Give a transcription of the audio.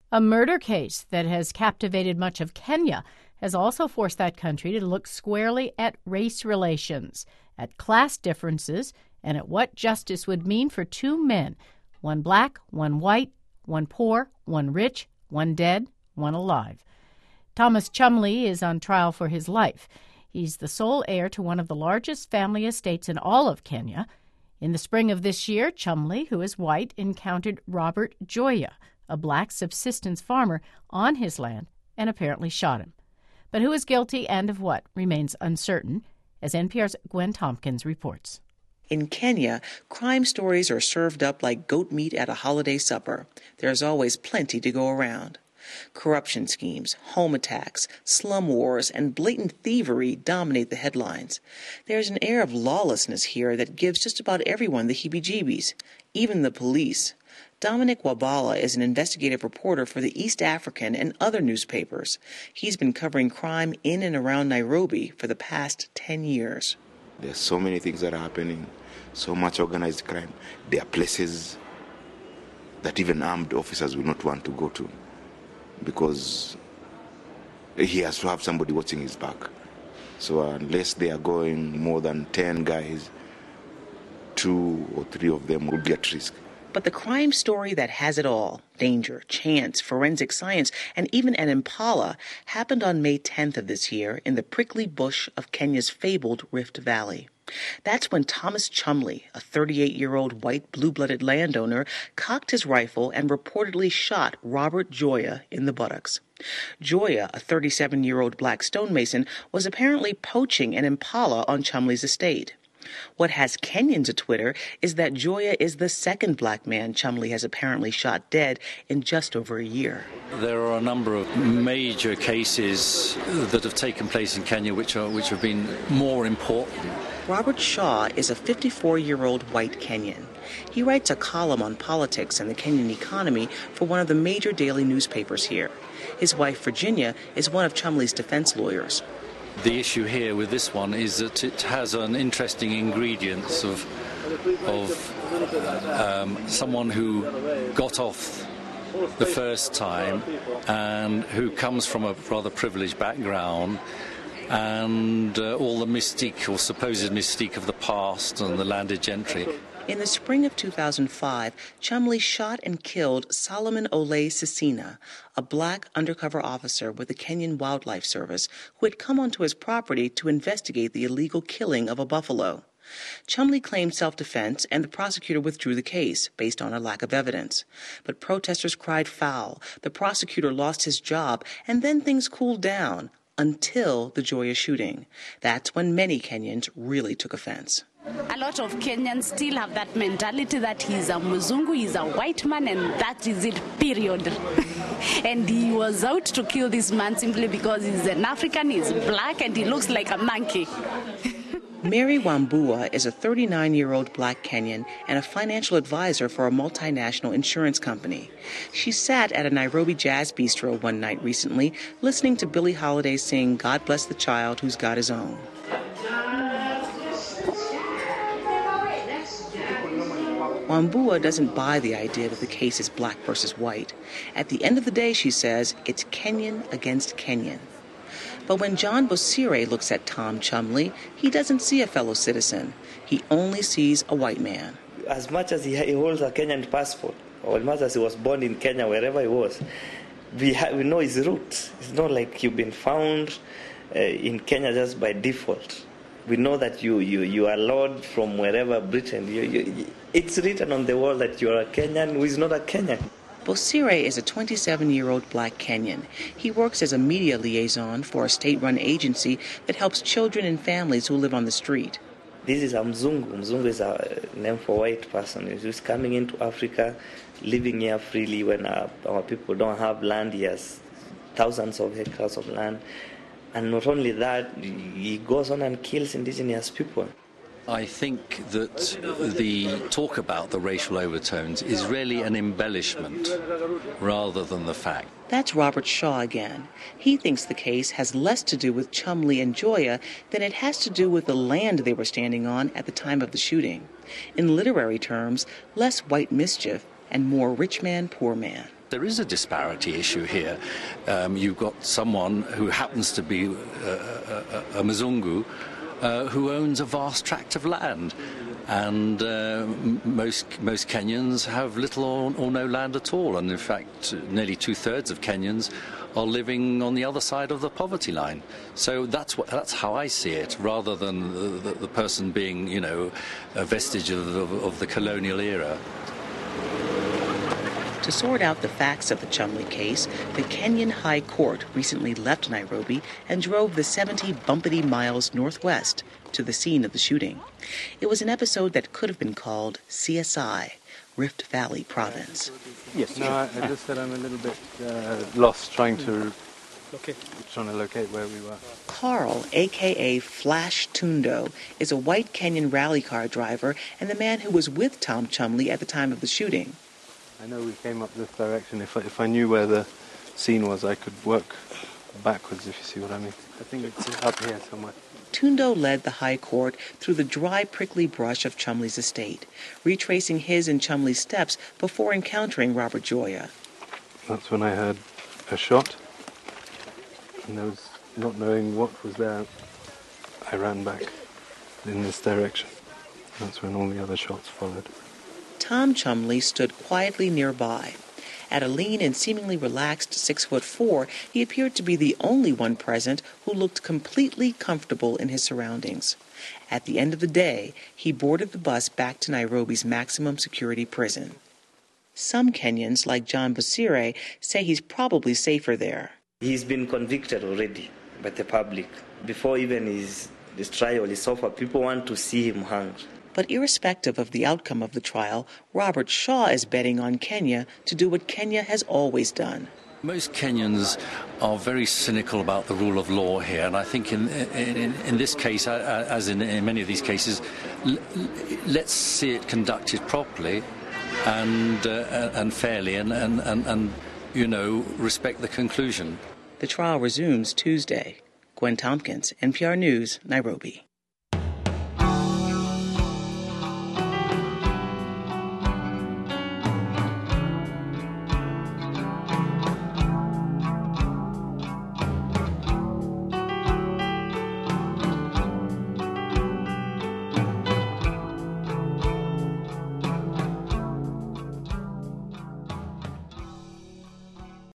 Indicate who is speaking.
Speaker 1: A murder case that has captivated much of Kenya has also forced that country to look squarely at race relations, at class differences, and at what justice would mean for two men, one black, one white, one poor, one rich, one dead, one alive. Thomas Chumley is on trial for his life. He's the sole heir to one of the largest family estates in all of Kenya. In the spring of this year, Chumley, who is white, encountered Robert Joya, a black subsistence farmer, on his land and apparently shot him. But who is guilty and of what remains uncertain, as NPR's Gwen Tompkins reports.
Speaker 2: In Kenya, crime stories are served up like goat meat at a holiday supper. There's always plenty to go around. Corruption schemes, home attacks, slum wars, and blatant thievery dominate the headlines. There's an air of lawlessness here that gives just about everyone the heebie-jeebies, even the police. Dominic Wabala is an investigative reporter for the East African and other newspapers. He's been covering crime in and around Nairobi for the past 10 years.
Speaker 3: There's so many things that are happening, so much organized crime. There are places that even armed officers will not want to go to because he has to have somebody watching his back. So unless they are going more than 10 guys, 2 or 3 of them will be at risk.
Speaker 2: But the crime story that has it all, danger, chance, forensic science, and even an impala, happened on May 10th of this year in the prickly bush of Kenya's fabled Rift Valley. That's when Thomas Chumley, a 38-year-old white blue-blooded landowner, cocked his rifle and reportedly shot Robert Joya in the buttocks. Joya, a 37-year-old black stonemason, was apparently poaching an impala on Chumley's estate. What has Kenyans a-Twitter is that Joya is the second black man Chumley has apparently shot dead in just over a year.
Speaker 4: There are a number of major cases that have taken place in Kenya which have been more important.
Speaker 2: Robert Shaw is a 54-year-old white Kenyan. He writes a column on politics and the Kenyan economy for one of the major daily newspapers here. His wife, Virginia, is one of Chumley's defense lawyers.
Speaker 4: The issue here with this one is that it has an interesting ingredients of someone who got off the first time and who comes from a rather privileged background, and all the mystique or supposed mystique of the past and the landed gentry.
Speaker 2: In the spring of 2005, Chumley shot and killed Solomon Ole Sisina, a black undercover officer with the Kenyan Wildlife Service who had come onto his property to investigate the illegal killing of a buffalo. Chumley claimed self-defense, and the prosecutor withdrew the case based on a lack of evidence. But protesters cried foul, the prosecutor lost his job, and then things cooled down until the Joya shooting. That's when many Kenyans really took offense.
Speaker 5: A lot of Kenyans still have that mentality that he's a Muzungu, he's a white man, and that is it, period. And he was out to kill this man simply because he's an African, he's black, and he looks like a monkey.
Speaker 2: Mary Wambua is a 39-year-old black Kenyan and a financial advisor for a multinational insurance company. She sat at a Nairobi jazz bistro one night recently, listening to Billie Holiday sing "God Bless the Child Who's Got His Own." Wambua doesn't buy the idea that the case is black versus white. At the end of the day, she says, it's Kenyan against Kenyan. But when John Bosire looks at Tom Chumley, he doesn't see a fellow citizen. He only sees a white man.
Speaker 6: As much as he holds a Kenyan passport, or as much as he was born in Kenya, wherever he was, we know his roots. It's not like you've been found in Kenya just by default. We know that you are Lord from wherever, Britain. It's written on the wall that you are a Kenyan who is not a Kenyan.
Speaker 2: Bosire is a 27-year-old black Kenyan. He works as a media liaison for a state-run agency that helps children and families who live on the street.
Speaker 6: This is a Mzungu. Mzungu is a name for white person. He's just coming into Africa, living here freely when our people don't have land. He has thousands of hectares of land. And not only that, he goes on and kills indigenous people.
Speaker 4: I think that the talk about the racial overtones is really an embellishment rather than the fact.
Speaker 2: That's Robert Shaw again. He thinks the case has less to do with Chumley and Joya than it has to do with the land they were standing on at the time of the shooting. In literary terms, less white mischief and more rich man, poor man.
Speaker 4: there is a disparity issue here. You've got someone who happens to be a Mzungu who owns a vast tract of land. And most Kenyans have little or no land at all. And in fact, nearly 2/3 of Kenyans are living on the other side of the poverty line. So that's how I see it, rather than the person being, a vestige of the colonial era.
Speaker 2: To sort out the facts of the Chumley case, the Kenyan High Court recently left Nairobi and drove the 70 bumpety miles northwest to the scene of the shooting. It was an episode that could have been called CSI, Rift Valley Province.
Speaker 7: Yes. No, I just said I'm a little bit lost trying to locate where we were.
Speaker 2: Carl, a.k.a. Flash Tundo, is a white Kenyan rally car driver and the man who was with Tom Chumley at the time of the shooting.
Speaker 7: I know we came up this direction. If I knew where the scene was, I could work backwards, if you see what I mean. I think it's up here somewhere.
Speaker 2: Tundo led the High Court through the dry, prickly brush of Chumley's estate, retracing his and Chumley's steps before encountering Robert Joya.
Speaker 7: That's when I heard a shot, and there was, not knowing what was there, I ran back in this direction. That's when all the other shots followed.
Speaker 2: Tom Chumley stood quietly nearby. At a lean and seemingly relaxed 6'4", he appeared to be the only one present who looked completely comfortable in his surroundings. At the end of the day, he boarded the bus back to Nairobi's maximum security prison. Some Kenyans, like John Busire, say he's probably safer there.
Speaker 6: He's been convicted already by the public. Before even his trial is over, people want to see him hanged.
Speaker 2: But irrespective of the outcome of the trial, Robert Shaw is betting on Kenya to do what Kenya has always done.
Speaker 4: Most Kenyans are very cynical about the rule of law here, and I think in this case, as in many of these cases, let's see it conducted properly and fairly, and respect the conclusion.
Speaker 2: The trial resumes Tuesday. Gwen Tompkins, NPR News, Nairobi.